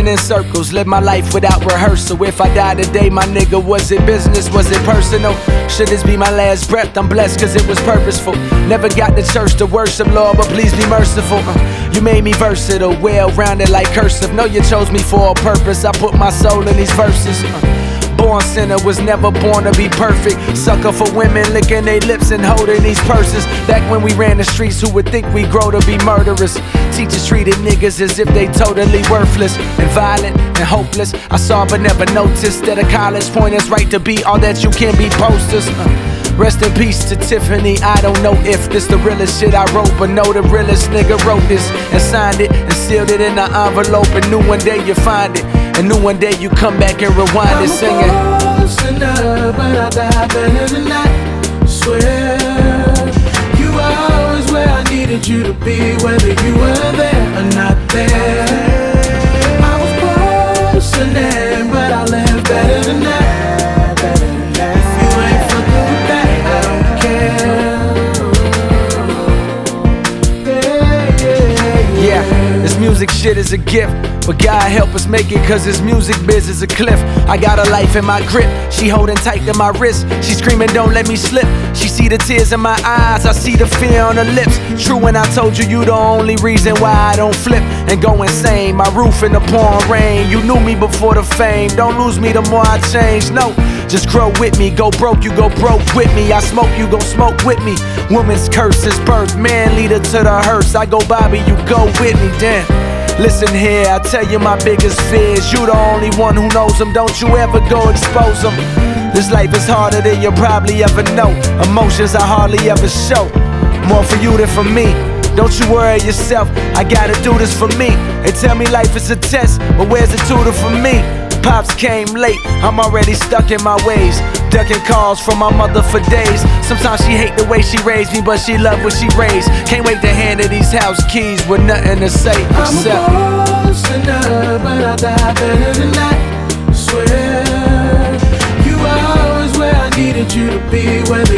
Spinning in circles, live my life without rehearsal. If I die today, my nigga, was it business, was it personal? Should this be my last breath? I'm blessed cause it was purposeful. Never got to church to worship, Lord, but please be merciful. You made me versatile, well-rounded like cursive. Know you chose me for a purpose, I put my soul in these verses. Born sinner, was never born to be perfect. Sucker for women licking their lips and holding these purses. Back when we ran the streets, who would think we grow to be murderers? Teachers treated niggas as if they totally worthless and violent and hopeless. I saw but never noticed that a college point is right to be all that you can be. Posters. Rest in peace to Tiffany. I don't know if this the realest shit I wrote, but know the realest nigga wrote this and signed it and sealed it in an envelope. And knew one day you find it, and knew one day you come back and rewind it singing. I'm a sinner, but I die better than that. Swear, you were always where I needed you to be, whether you were there or not there. I was born sinner, but I live better than that. This music shit is a gift, but God help us make it, cause this music biz is a cliff. I got a life in my grip, she holding tight to my wrist. She screaming, don't let me slip. She see the tears in my eyes, I see the fear on her lips. True when I told you the only reason why I don't flip and go insane. My roof in the pouring rain, you knew me before the fame. Don't lose me the more I change, no. Just grow with me, go broke, you go broke with me. I smoke, you go smoke with me. Woman's curse is birth, man leader to the hearse. I go Bobby, you go Whitney, damn. Listen here, I tell you my biggest fears. You the only one who knows them, don't you ever go expose them. This life is harder than you probably ever know. Emotions I hardly ever show, more for you than for me. Don't you worry yourself, I gotta do this for me. They tell me life is a test, but where's the tutor for me? Pops came late, I'm already stuck in my ways. Ducking calls from my mother for days. Sometimes she hate the way she raised me, but she love what she raised. Can't wait to hand her these house keys with nothing to say except I'm a sinner, but I die better than that. Swear, you were always where I needed you to be, whether